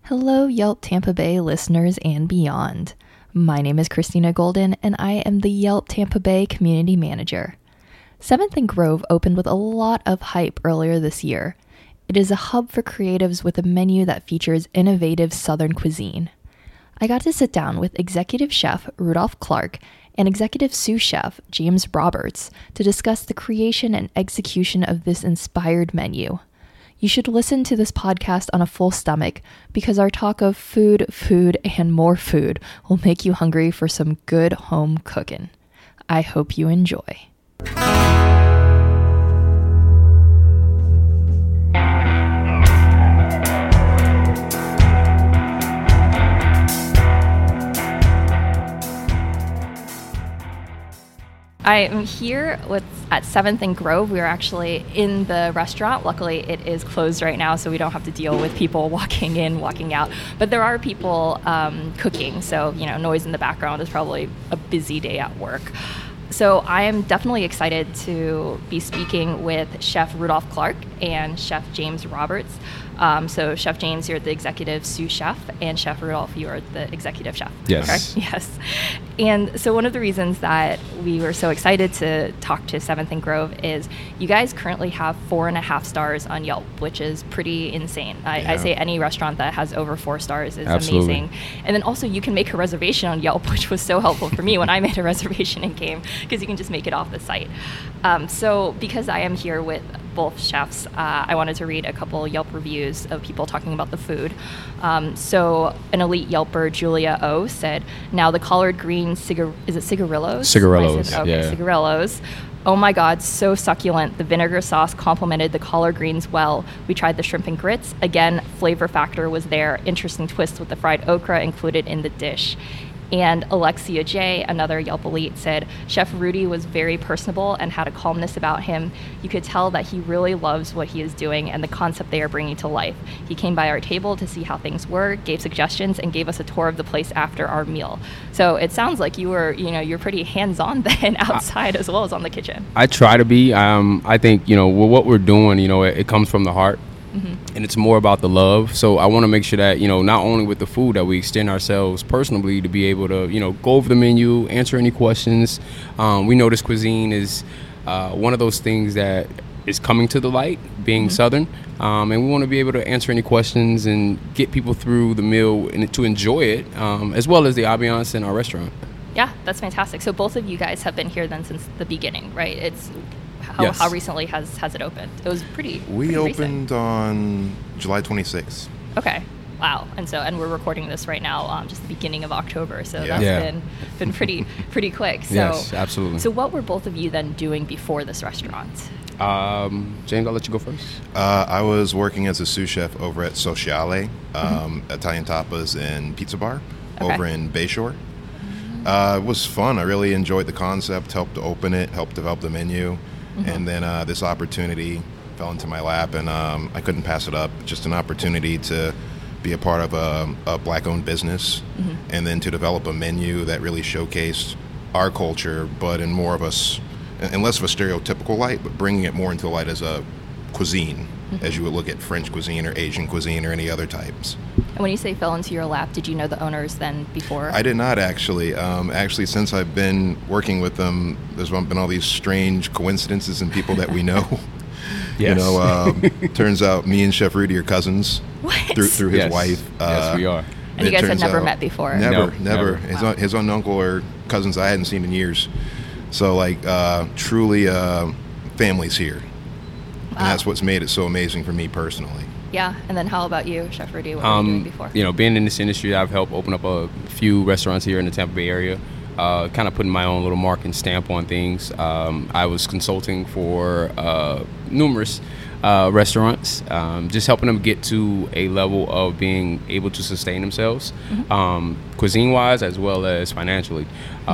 Hello, Yelp Tampa Bay listeners and beyond. My name is Christina Golden, and I am the Yelp Tampa Bay Community Manager. 7th and Grove opened with a lot of hype earlier this year. It is a hub for creatives with a menu that features innovative Southern cuisine. I got to sit down with Executive Chef Rudolph Clark and Executive Sous Chef James Roberts to discuss the creation and execution of this inspired menu. You should listen to this podcast on a full stomach because our talk of food, and more food will make you hungry for some good home cooking. I hope you enjoy. I am here at 7th and Grove. We are actually in the restaurant. Luckily, it is closed right now, so we don't have to deal with people walking in, walking out. But there are people cooking, so noise in the background is probably a busy day at work. So I am definitely excited to be speaking with Chef Rudolph Clark and Chef James Roberts. So Chef James, you're the executive sous chef, and Chef Rudolph, you are the executive chef. Yes. Correct? Yes. And so one of the reasons that we were so excited to talk to 7th and Grove is you guys currently have 4.5 stars on Yelp, which is pretty insane. I say any restaurant that has over 4 stars is Absolutely. amazing. And then also you can make a reservation on Yelp, which was so helpful for me when I made a reservation and came, because you can just make it off the site. So because I am here with both chefs, I wanted to read a couple Yelp reviews of people talking about the food. So an elite Yelper, Julia O, said, "Now the collard green is it cigarillos? Cigarillos, Okay, yeah. cigarillos. Oh my God, so succulent. The vinegar sauce complemented the collard greens well. We tried the shrimp and grits. Again, flavor factor was there. Interesting twist with the fried okra included in the dish." And Alexia J, another Yelp elite, said, "Chef Rudy was very personable and had a calmness about him. You could tell that he really loves what he is doing and the concept they are bringing to life. He came by our table to see how things were, gave suggestions, and gave us a tour of the place after our meal." So it sounds like you're pretty hands-on then outside as well as on the kitchen. I try to be. I think, what we're doing, it comes from the heart. And it's more about the love. So I want to make sure that, not only with the food, that we extend ourselves personally to be able to, go over the menu, answer any questions. We know this cuisine is one of those things that is coming to the light, being Southern. And we want to be able to answer any questions and get people through the meal and to enjoy it, as well as the ambiance in our restaurant. Yeah, that's fantastic. So both of you guys have been here then since the beginning, right? It's Yes. How recently has it opened? It was pretty We recent. opened on July 26th. Okay. Wow. And we're recording this right now, just the beginning of October. So Yeah. that's Yeah. been pretty quick. So, Yes, absolutely. So what were both of you then doing before this restaurant? James, I'll let you go first. I was working as a sous chef over at Sociale, Italian Tapas and Pizza Bar over in Bayshore. It was fun. I really enjoyed the concept, helped to open it, helped develop the menu. And then this opportunity fell into my lap, and I couldn't pass it up. Just an opportunity to be a part of a Black-owned business, and then to develop a menu that really showcased our culture, but in more of in less of a stereotypical light, but bringing it more into light as a cuisine, as you would look at French cuisine or Asian cuisine or any other types. And when you say fell into your lap, did you know the owners then before? I did not actually. Actually, since I've been working with them, there's been all these strange coincidences and people that we know. Yes. Turns out me and Chef Rudy are cousins through his Yes. wife. Yes, we are. And you guys had turns never out- met before? Never, No, never. never. His own uncle or cousins I hadn't seen in years. So, truly, family's here. Wow. And that's what's made it so amazing for me personally. Yeah. And then how about you, Chef Rudy? What were you doing before? Being in this industry, I've helped open up a few restaurants here in the Tampa Bay area, kind of putting my own little mark and stamp on things. I was consulting for numerous restaurants, just helping them get to a level of being able to sustain themselves, cuisine-wise as well as financially.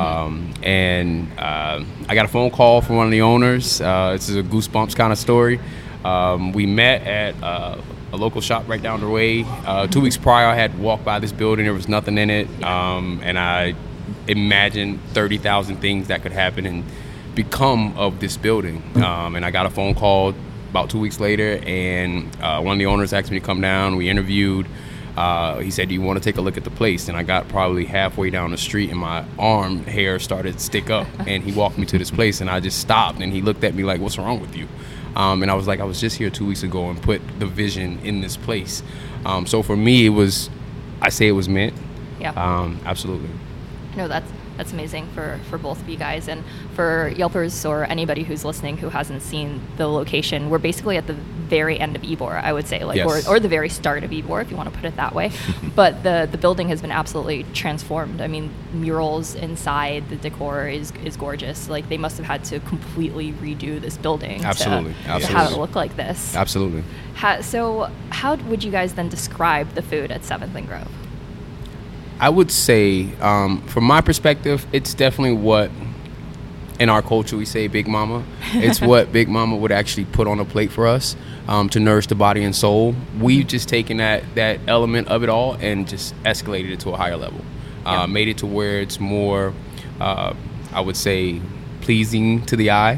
And I got a phone call from one of the owners. This is a Goosebumps kind of story. We met at a local shop right down the way. 2 weeks prior, I had walked by this building. There was nothing in it. And I imagined 30,000 things that could happen and become of this building. And I got a phone call about 2 weeks later, and one of the owners asked me to come down. We interviewed. He said, "Do you want to take a look at the place?" And I got probably halfway down the street, and my arm hair started to stick up. And he walked me to this place, and I just stopped. And he looked at me like, "What's wrong with you?" And I was like, "I was just here 2 weeks ago and put the vision in this place." So for me, it was meant. Yeah. Absolutely. No, that's amazing for both of you guys. And for Yelpers or anybody who's listening who hasn't seen the location, we're basically at the very end of Ybor, I would say, like, Yes. or the very start of Ybor, if you want to put it that way. But the building has been absolutely transformed. I mean, murals inside, the decor is gorgeous. Like, they must have had to completely redo this building Absolutely. to Absolutely. have it look like this. Absolutely. So how would you guys then describe the food at 7th and Grove? I would say, from my perspective, it's definitely what, in our culture, we say Big Mama. It's what Big Mama would actually put on a plate for us to nourish the body and soul. We've just taken that element of it all and just escalated it to a higher level. Made it to where it's more, I would say, pleasing to the eye,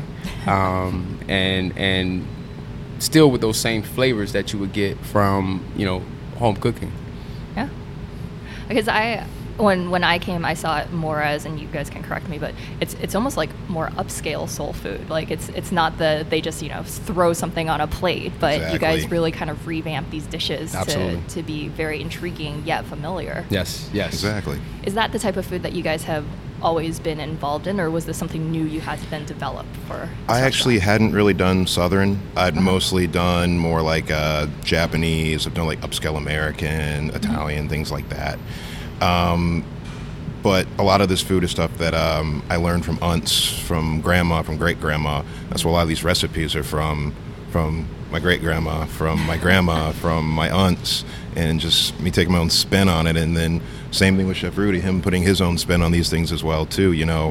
and still with those same flavors that you would get from, home cooking. Yeah. Because when I came, I saw it more as, and you guys can correct me, but it's almost like more upscale soul food. Like it's not they just throw something on a plate, but Exactly. you guys really kind of revamp these dishes Absolutely. to be very intriguing yet familiar. Yes. Exactly. Is that the type of food that you guys have always been involved in, or was this something new you had to then develop for? I actually hadn't really done Southern. I'd mostly done more like Japanese. I've done like upscale American, Italian, things like that. But a lot of this food is stuff that I learned from aunts, from grandma, from great-grandma. That's what a lot of these recipes are from my great-grandma, from my grandma, from my aunts, and just me taking my own spin on it. And then same thing with Chef Rudy, him putting his own spin on these things as well, too.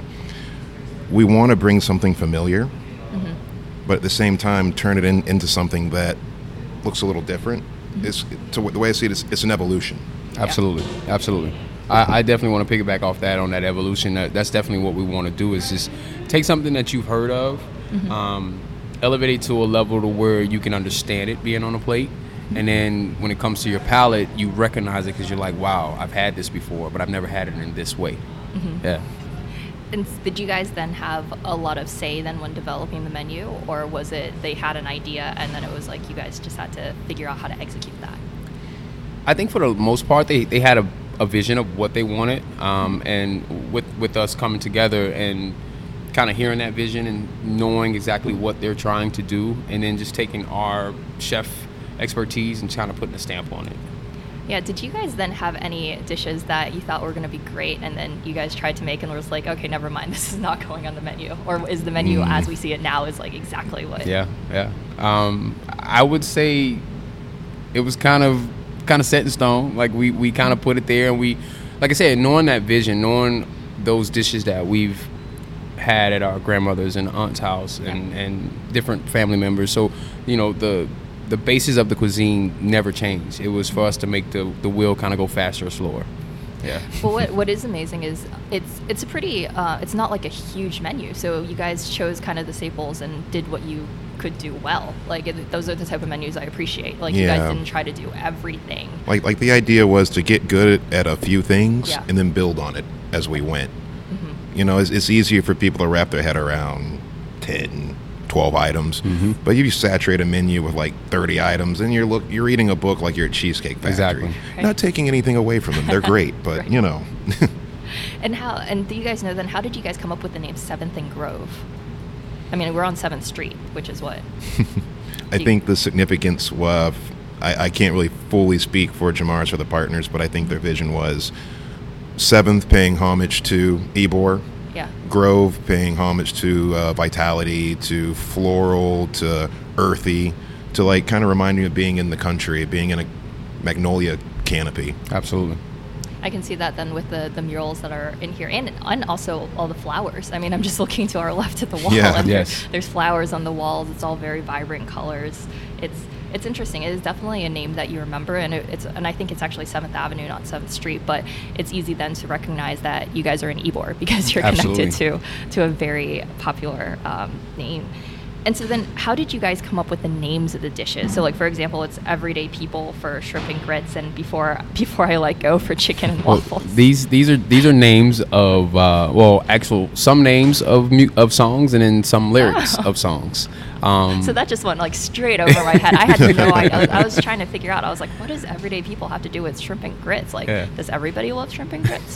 We want to bring something familiar, but at the same time turn it into something that looks a little different. The way I see it, it's an evolution. Absolutely. Absolutely. I definitely want to piggyback off that on that evolution. That's definitely what we want to do, is just take something that you've heard of, elevate it to a level to where you can understand it being on a plate. And then when it comes to your palate, you recognize it because you're like, wow, I've had this before, but I've never had it in this way. Yeah. And did you guys then have a lot of say then when developing the menu, or was it they had an idea and then it was like you guys just had to figure out how to execute that? I think for the most part, they had a vision of what they wanted, and with us coming together and kind of hearing that vision and knowing exactly what they're trying to do, and then just taking our chef expertise and kind of putting a stamp on it. Yeah, did you guys then have any dishes that you thought were going to be great and then you guys tried to make and was like, okay, never mind, this is not going on the menu? Or is the menu as we see it now is like exactly what? Yeah. I would say it was kind of set in stone. Like we kind of put it there, and we, like I said, knowing that vision, knowing those dishes that we've had at our grandmother's and aunt's house and different family members. So, the basis of the cuisine never changed. It was for us to make the wheel kind of go faster or slower. Yeah. Well, what is amazing is it's a pretty it's not like a huge menu. So you guys chose kind of the staples and did what you could do well. Like those are the type of menus I appreciate. Like you guys didn't try to do everything. Like the idea was to get good at a few things and then build on it as we went. It's easier for people to wrap their head around 10, 12 items, but you saturate a menu with like 30 items, and you're reading a book like you're at Cheesecake Factory. Exactly. Right. Not taking anything away from them; they're great, but Right. And do you guys know then? How did you guys come up with the name 7th and Grove? I mean, we're on 7th Street, which is what. I think the significance was, I can't really fully speak for Jamar's or the partners, but I think their vision was 7th paying homage to Ybor. Yeah. Grove paying homage to vitality, to floral, to earthy, to like kind of remind you of being in the country, being in a magnolia canopy. Absolutely. I can see that then with the murals that are in here, and also all the flowers. I mean, I'm just looking to our left at the wall. Yeah. And Yes. there's flowers on the walls. It's all very vibrant colors. It's interesting. It is definitely a name that you remember, and I think it's actually 7th Avenue, not 7th Street. But it's easy then to recognize that you guys are in Ybor because you're Absolutely. connected to a very popular name. And so then how did you guys come up with the names of the dishes? So like, for example, it's Everyday People for shrimp and grits, and before I let go for chicken and waffles. Well, these are names of some names of songs, and then some lyrics of songs. So that just went like straight over my head. I had no idea. I was trying to figure out. I was like, what does Everyday People have to do with shrimp and grits? Like, does everybody love shrimp and grits?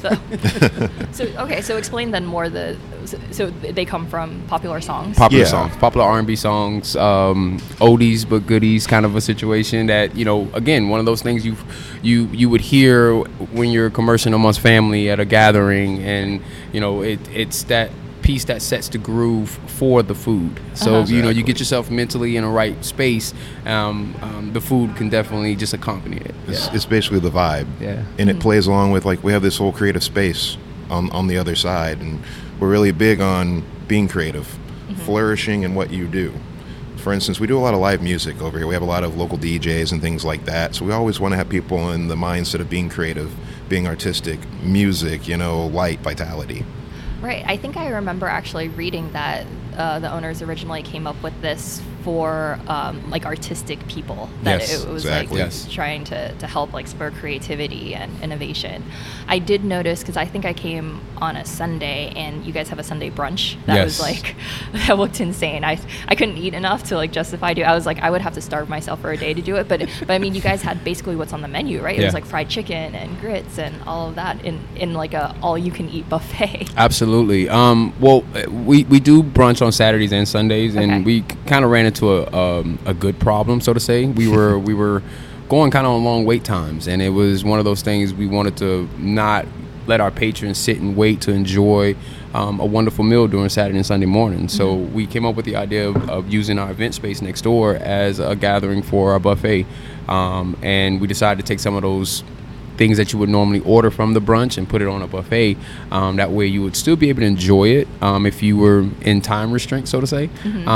So explain then more so they come from popular songs. Popular R&B songs, oldies but goodies kind of a situation that, again, one of those things you would hear when you're conversing amongst family at a gathering, and it's that piece that sets the groove for the food. So you get yourself mentally in a right space, the food can definitely just accompany it. It's basically the vibe, and it plays along with, like, we have this whole creative space on the other side, and we're really big on being creative, flourishing in what you do. For instance, we do a lot of live music over here. We have a lot of local DJs and things like that, so we always want to have people in the mindset of being creative, being artistic, music, light, vitality. Right. I think I remember actually reading that the owners originally came up with this for like artistic people. That it was exactly. like trying to help like spur creativity and innovation. I did notice, because I think I came on a Sunday, and you guys have a Sunday brunch. That was like, that looked insane. I couldn't eat enough to like justify doing. I was like, I would have to starve myself for a day to do it. But I mean, you guys had basically what's on the menu, right? It was like fried chicken and grits and all of that in like a all you can eat buffet. Absolutely. Well, we do brunch on Saturdays and Sundays, and we kind of ran into a good problem, so to say. We were going kind of on long wait times, and it was one of those things we wanted to not let our patrons sit and wait to enjoy a wonderful meal during Saturday and Sunday morning. So we came up with the idea of using our event space next door as a gathering for our buffet, and we decided to take some of those things that you would normally order from the brunch and put it on a buffet. That way you would still be able to enjoy it if you were in time restraint, so to say,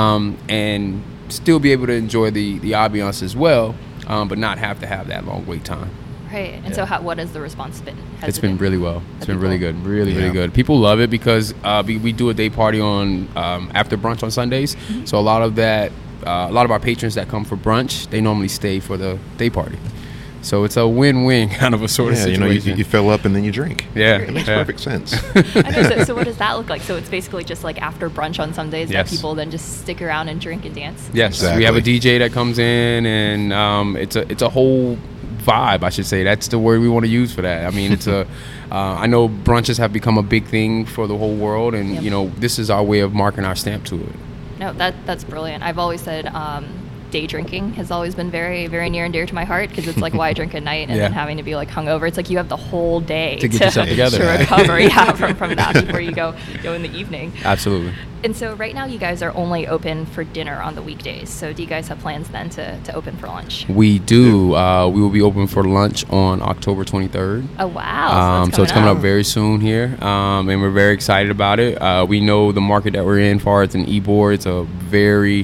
and still be able to enjoy the ambiance as well, but not have to have that long wait time. Right. And so what has the response been? It's been really well. It's been really good. Really good. People love it because we do a day party on after brunch on Sundays. So a lot of our patrons that come for brunch, they normally stay for the day party. So it's a win-win kind of a sort of situation. You fill up and then you drink. Yeah. It makes perfect sense. I know, so what does that look like? So it's basically just like after brunch on some days that people then just stick around and drink and dance? Yes. Exactly. We have a DJ that comes in, and it's a whole vibe, I should say. That's the word we want to use for that. I mean, it's I know brunches have become a big thing for the whole world, and this is our way of marking our stamp to it. No, that's brilliant. I've always said day drinking has always been very, very near and dear to my heart, because it's like why I drink at night and then having to be like hungover. It's like you have the whole day to get yourself together, to recover from that before you go in the evening. Absolutely. And so right now you guys are only open for dinner on the weekdays. So do you guys have plans then to open for lunch? We do. We will be open for lunch on October 23rd. Oh, wow. So it's coming up very soon here, and we're very excited about it. We know the market that we're in, far as an Ybor, it's a very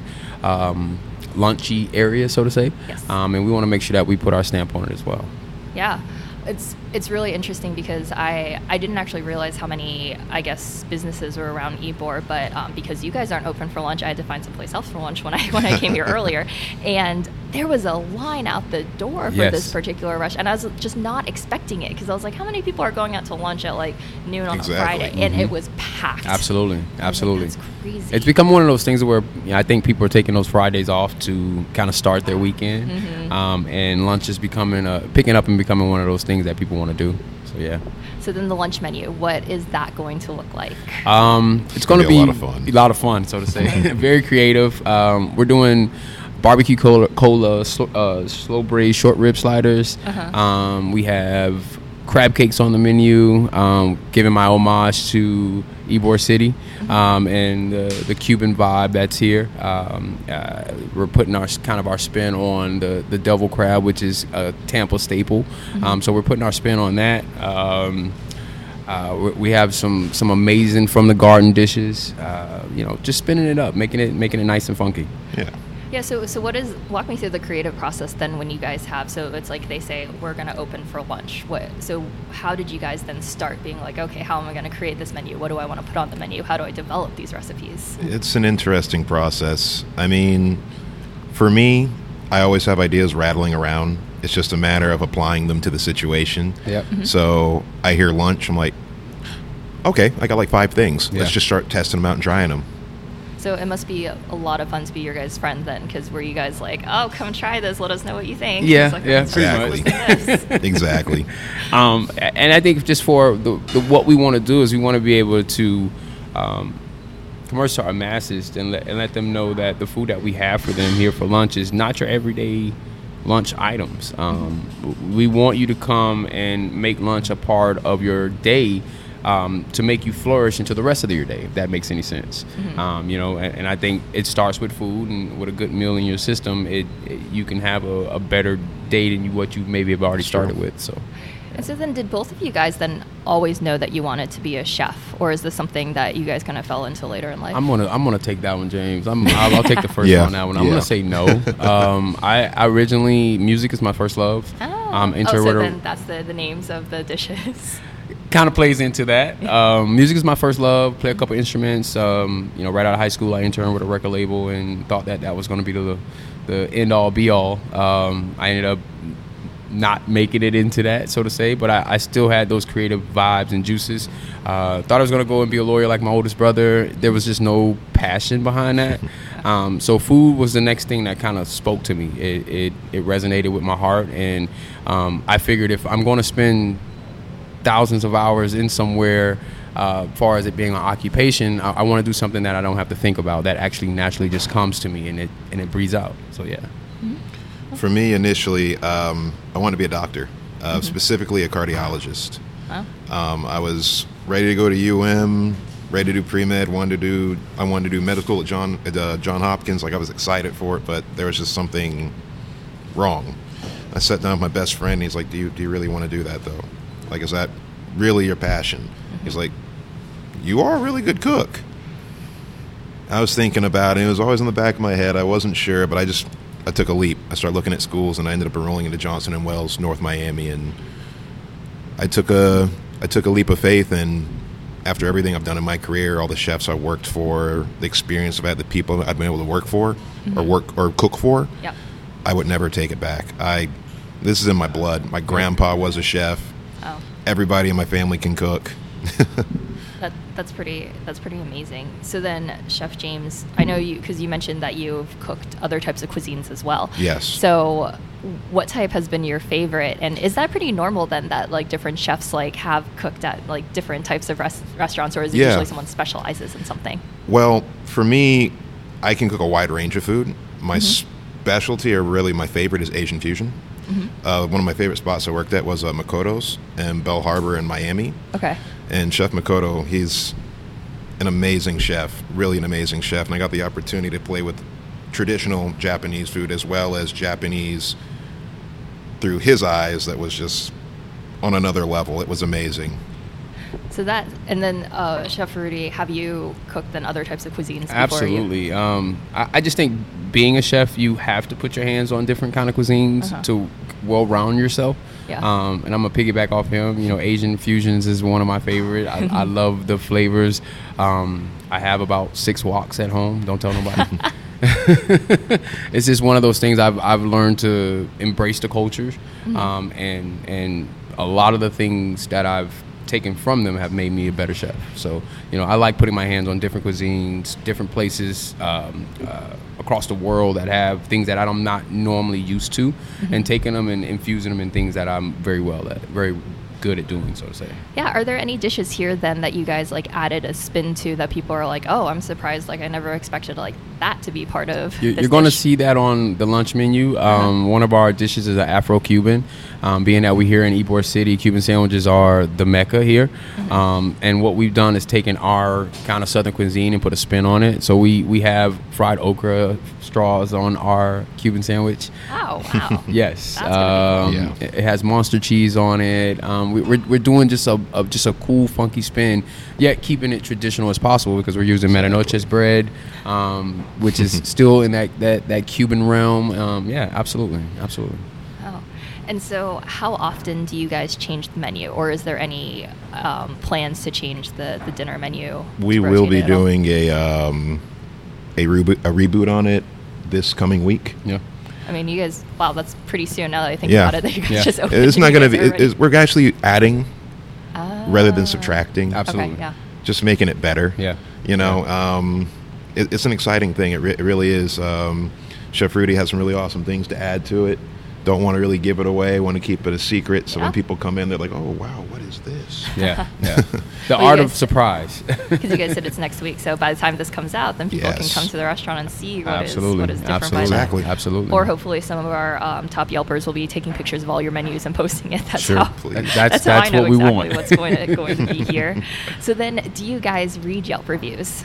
lunchy area, so to say. Yes. And we want to make sure that we put our stamp on it as well. Yeah. It's really interesting because I didn't actually realize how many, I guess, businesses were around Ybor, but because you guys aren't open for lunch, I had to find someplace else for lunch when I came here earlier, and there was a line out the door for this particular restaurant, and I was just not expecting it, because I was like, how many people are going out to lunch at like noon on a Friday? And it was packed. Absolutely. That's crazy. It's become one of those things where I think people are taking those Fridays off to kind of start their weekend, and lunch is picking up and becoming one of those things that people want to do. So yeah. So then the lunch menu, what is that going to look like? It's going to be a lot of fun, so to say. Very creative. We're doing barbecue cola slow braised short rib sliders. We have crab cakes on the menu, giving my homage to Ybor City, and the Cuban vibe that's here. We're putting our spin on the devil crab, which is a Tampa staple. So we're putting our spin on that. We have some amazing from the garden dishes. Just spinning it up, making it nice and funky. Yeah. Yeah, so walk me through the creative process then when you guys have, so it's like they say, we're going to open for lunch. So how did you guys then start being like, okay, how am I going to create this menu? What do I want to put on the menu? How do I develop these recipes? It's an interesting process. I mean, for me, I always have ideas rattling around. It's just a matter of applying them to the situation. Yep. Mm-hmm. So I hear lunch, I'm like, okay, I got like 5 things. Let's just start testing them out and trying them. So it must be a lot of fun to be your guys' friend then, because were you guys like, oh, come try this, let us know what you think? Yeah, like, yeah, Exactly. Exactly. And I think just for what we want to do is we want to be able to commerce to our masses and let them know that the food that we have for them here for lunch is not your everyday lunch items. We want you to come and make lunch a part of your day, to make you flourish into the rest of your day, if that makes any sense. Mm-hmm. And I think it starts with food, and with a good meal in your system, you can have a better day than what you maybe have already started with. So. And so then did both of you guys then always know that you wanted to be a chef, or is this something that you guys kind of fell into later in life? I'm gonna take that one, James. I'll take the first one on that one. I'm gonna say no. I originally, music is my first love. So then that's the names of the dishes. Kind of plays into that. Music is my first love. Play a couple instruments. Right out of high school, I interned with a record label and thought that was going to be the end all be all. I ended up not making it into that, so to say, but I still had those creative vibes and juices. Thought I was going to go and be a lawyer like my oldest brother. There was just no passion behind that. So food was the next thing that kind of spoke to me. It resonated with my heart, and I figured if I'm going to spend thousands of hours in somewhere, far as it being an occupation, I want to do something that I don't have to think about, that actually naturally just comes to me and it breathes out. So yeah. For me, initially, I wanted to be a doctor, specifically a cardiologist. Wow. I was ready to go to UM, ready to do pre-med. I wanted to do medical school at John Hopkins. Like, I was excited for it, but there was just something wrong. I sat down with my best friend, and he's like, do you really want to do that, though? Like, is that really your passion? Mm-hmm. He's like, you are a really good cook. I was thinking about it. It was always in the back of my head. I wasn't sure, but I took a leap. I started looking at schools, and I ended up enrolling into Johnson & Wales, North Miami, and I took a leap of faith. And after everything I've done in my career, all the chefs I worked for, the experience I've had, the people I've been able to work for, mm-hmm. or cook for, yep. I would never take it back. This is in my blood. My grandpa was a chef. Oh. Everybody in my family can cook. That's pretty amazing. So then, Chef James, I know you, because you mentioned that you've cooked other types of cuisines as well. Yes. So what type has been your favorite? And is that pretty normal then, that like different chefs like have cooked at like different types of restaurants, or is it usually someone specializes in something? Well, for me, I can cook a wide range of food. My mm-hmm. specialty, or really my favorite, is Asian fusion. Mm-hmm. One of my favorite spots I worked at was Makoto's in Bell Harbor in Miami. Okay. And Chef Makoto, he's an amazing chef, really an amazing chef. And I got the opportunity to play with traditional Japanese food as well as Japanese through his eyes. That was just on another level. It was amazing. So that, and then Chef Rudy, have you cooked then other types of cuisines before? Absolutely. I just think being a chef, you have to put your hands on different kind of cuisines to well-round yourself. Yeah. And I'm going to piggyback off him. Asian fusions is one of my favorite. I love the flavors. I have about 6 woks at home. Don't tell nobody. It's just one of those things I've learned to embrace the cultures. Mm-hmm. And a lot of the things that I've taken from them have made me a better chef. So, I like putting my hands on different cuisines, different places across the world that have things that I'm not normally used to, mm-hmm. and taking them and infusing them in things that I'm very good at doing, so to say. Yeah. Are there any dishes here then that you guys like added a spin to that people are like, oh, I'm surprised, like I never expected like that to be part of You're going to see that on the lunch menu. One of our dishes is an Afro-Cuban. Being that we're here in Ybor City, Cuban sandwiches are the mecca here. Mm-hmm. And what we've done is taken our kind of southern cuisine and put a spin on it. So we have fried okra straws on our Cuban sandwich. Oh, wow. Yes. That's gonna be cool. It has monster cheese on it. We're doing just a cool, funky spin, yet keeping it traditional as possible because we're using Medianoche's bread, which is still in that Cuban realm. Yeah, absolutely. Oh. And so how often do you guys change the menu, or is there any plans to change the dinner menu? We will be doing a reboot on it this coming week. Yeah. I mean, you guys, wow, that's pretty soon now that I think Yeah. about it, that you guys just opened. It's not going to be. You guys We're actually adding rather than are subtracting. Absolutely. Okay, yeah. Just making it better. Yeah. You know, it's an exciting thing. It really is. Chef Rudy has some really awesome things to add to it. Don't want to really give it away. Want to keep it a secret. So when people come in, they're like, "Oh wow, what is this?" Yeah. The Well, art you of guys- surprise. Because you guys said it's next week, so by the time this comes out, then people can Yes. come to the restaurant and see what is Absolutely. different Absolutely. by then. Exactly. Absolutely. Or hopefully some of our top Yelpers will be taking pictures of all your menus and posting it. That's Sure. how. Please. That's how I know what we exactly want. what's going to be here. So then, do you guys read Yelp reviews?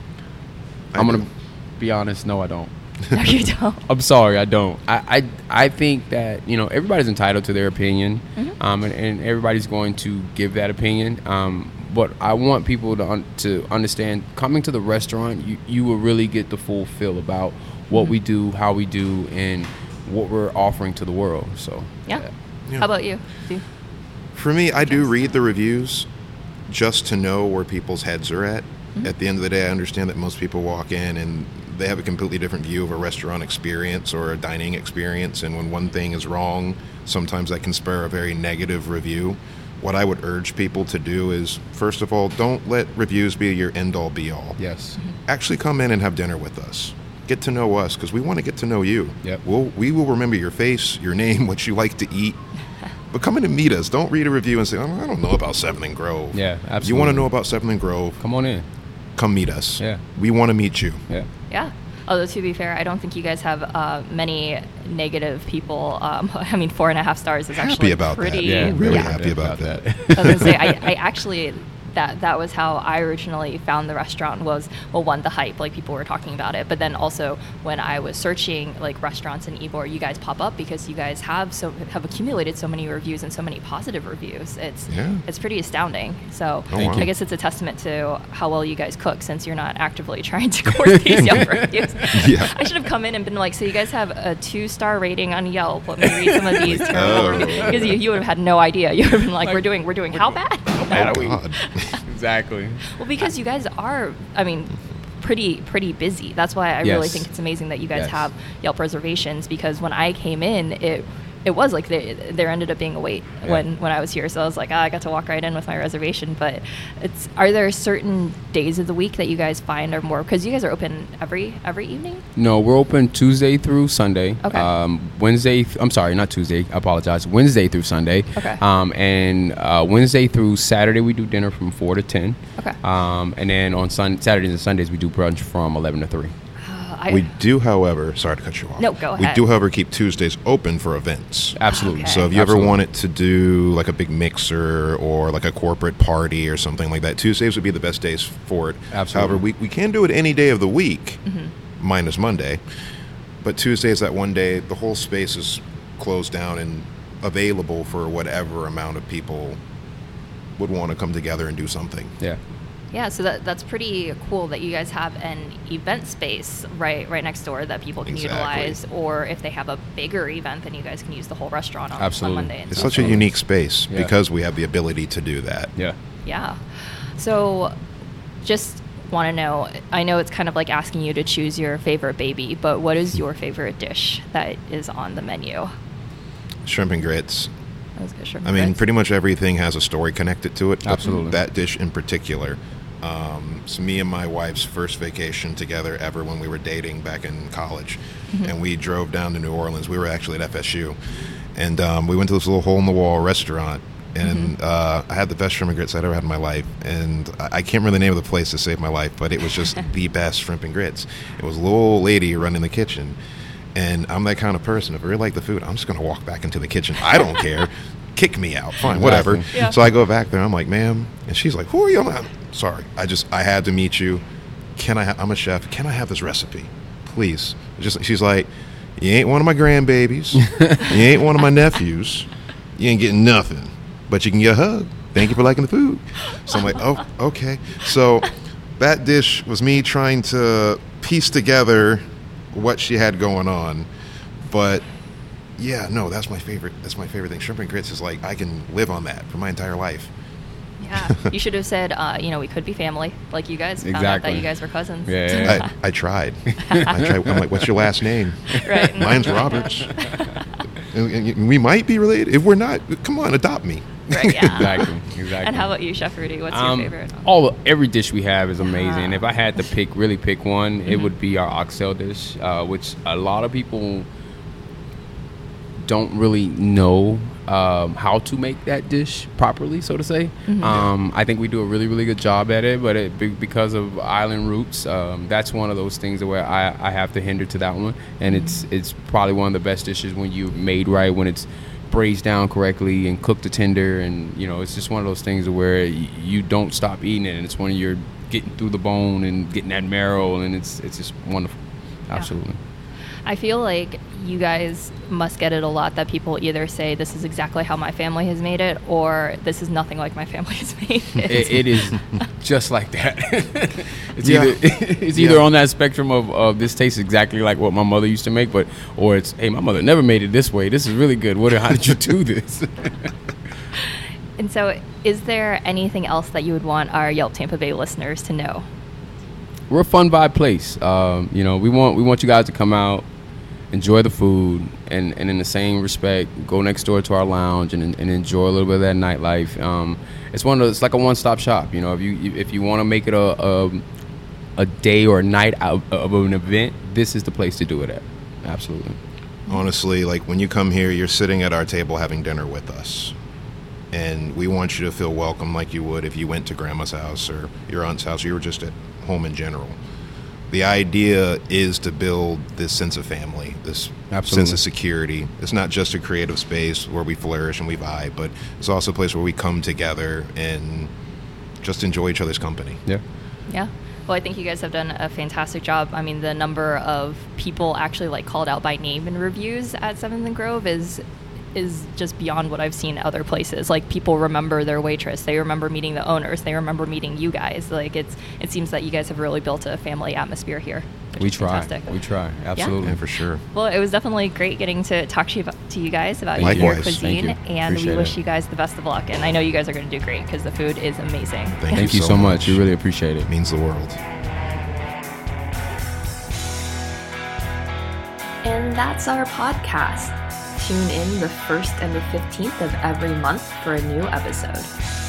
I'm gonna be honest. No, I don't. No, you don't. I'm sorry, I don't. I think that everybody's entitled to their opinion, and everybody's going to give that opinion. But I want people to understand, coming to the restaurant, you will really get the full feel about what we do, how we do, and what we're offering to the world. So Yeah. Yeah. How about you? For me, I do read the reviews just to know where people's heads are at. At the end of the day, I understand that most people walk in and they have a completely different view of a restaurant experience or a dining experience. And when one thing is wrong, sometimes that can spur a very negative review. What I would urge people to do is, first of all, don't let reviews be your end-all, be-all. yes, Actually come in and have dinner with us. Get to know us, because we want to get to know you. Yep. We will remember your face, your name, what you like to eat. But come in and meet us. Don't read a review and say, "Oh, I don't know about Seventh and Grove." Yeah, absolutely. You want to know about Seventh and Grove? come on in. Come meet us. Yeah. We want to meet you. Yeah, Yeah. Although, to be fair, I don't think you guys have many negative people. I mean, 4.5 stars is Happy actually about that. pretty. Yeah, really yeah. happy about that. I was gonna say, I actually, that was how I originally found the restaurant was, well, one, the hype, like people were talking about it, but then also when I was searching like restaurants in Ybor, you guys pop up because you guys have accumulated so many reviews and so many positive reviews. It's pretty astounding. So Thank I you. guess it's a testament to how well you guys cook, since you're not actively trying to course these Yelp reviews. Yeah. I should have come in and been like, so you guys have a 2-star rating on Yelp. Let me read some of these terrible Oh. reviews. Because you would have had no idea. You would have been like, we're doing how bad? bad are we? God. Exactly. Well, because you guys are, I mean, pretty busy. That's why I really Yes. think it's amazing that you guys Yes. have Yelp reservations, because when I came in, it was like there ended up being a wait when I was here. So I was like, I got to walk right in with my reservation. But are there certain days of the week that you guys find are more, because you guys are open every evening? No, we're open Tuesday through Sunday. Okay. I'm sorry, not Tuesday. I apologize. Wednesday through Sunday. Okay. And Wednesday through Saturday we do dinner from 4 to 10. Okay. And then on Saturdays and Sundays we do brunch from 11 to 3. We do, however, sorry to cut you off. No, go We ahead. do, however, keep Tuesdays open for events. Absolutely. Okay. So if you ever Absolutely. wanted to do like a big mixer or like a corporate party or something like that, Tuesdays would be the best days for it. Absolutely. However, we can do it any day of the week, minus Monday. But Tuesday is that one day the whole space is closed down and available for whatever amount of people would want to come together and do something. Yeah. Yeah, so that's pretty cool that you guys have an event space right next door that people can Exactly. utilize, or if they have a bigger event, then you guys can use the whole restaurant on Absolutely. Monday. And It's Tuesday. such a unique space Yeah. because we have the ability to do that. Yeah. Yeah. So just want to know, I know it's kind of like asking you to choose your favorite baby, but what is your favorite dish that is on the menu? Shrimp and grits. That was good. Shrimp I mean, grits. pretty much everything has a story connected to it. But Absolutely. That dish in particular. It's me and my wife's first vacation together ever when we were dating back in college. And we drove down to New Orleans. We were actually at FSU. And we went to this little hole-in-the-wall restaurant. And I had the best shrimp and grits I'd ever had in my life. And I can't remember the name of the place to save my life, but it was just the best shrimp and grits. It was a little old lady running the kitchen. And I'm that kind of person. If I really like the food, I'm just going to walk back into the kitchen. I don't care. Kick me out. Fine, whatever. Exactly. Yeah. So I go back there. I'm like, ma'am. And she's like, who are you? I'm like, sorry. I had to meet you. I'm a chef. Can I have this recipe? Please. She's like, you ain't one of my grandbabies. You ain't one of my nephews. You ain't getting nothing. but you can get a hug. Thank you for liking the food. So I'm like, oh, okay. So that dish was me trying to piece together what she had going on. But yeah, no, that's my favorite. That's my favorite thing. Shrimp and grits is like, I can live on that for my entire life. Yeah, you should have said, we could be family, like you guys. Found out that you guys were cousins. Yeah. I tried. I'm like, what's your last name? Right. Mine's Roberts. And we might be related. If we're not, come on, adopt me. Right, yeah. Exactly. And how about you, Chef Rudy? What's your favorite? Every dish we have is amazing. If I had to pick one, it would be our oxtail dish, which a lot of people don't really know how to make that dish properly, so to say. I think we do a really, really good job at it, but because of island roots, that's one of those things where I have to hinder to that one. And it's probably one of the best dishes when you made right, when it's braised down correctly and cooked to tender, and it's just one of those things where you don't stop eating it, and it's when you're getting through the bone and getting that marrow, and it's just wonderful. Absolutely. I feel like you guys must get it a lot that people either say this is exactly how my family has made it, or this is nothing like my family has made it. It is just like that. It's either on that spectrum of this tastes exactly like what my mother used to make, or it's, hey, my mother never made it this way. This is really good. How did you do this? And so, is there anything else that you would want our Yelp Tampa Bay listeners to know? We're a fun vibe place. We want you guys to come out, enjoy the food, and in the same respect, go next door to our lounge and enjoy a little bit of that nightlife. It's like a one-stop shop. If you want to make it a day or a night out of an event, this is the place to do it at. Absolutely. Honestly, like when you come here, you're sitting at our table having dinner with us. And we want you to feel welcome like you would if you went to grandma's house or your aunt's house, or you were just at home in general. The idea is to build this sense of family, this sense of security. It's not just a creative space where we flourish and we vibe, but it's also a place where we come together and just enjoy each other's company. Yeah. Yeah. Well, I think you guys have done a fantastic job. I mean, the number of people actually called out by name in reviews at 7th and Grove is just beyond what I've seen other places. Like, people remember their waitress, they remember meeting the owners, they remember meeting you guys. Like, it seems that you guys have really built a family atmosphere here. We try, absolutely. Yeah, for sure. Well, it was definitely great getting to talk to you guys about Likewise. your cuisine, and Appreciate we wish it. you guys the best of luck. And I know you guys are going to do great because the food is amazing. Thank you so much. We really appreciate it. It means the world. And that's our podcast. Tune in the 1st and the 15th of every month for a new episode.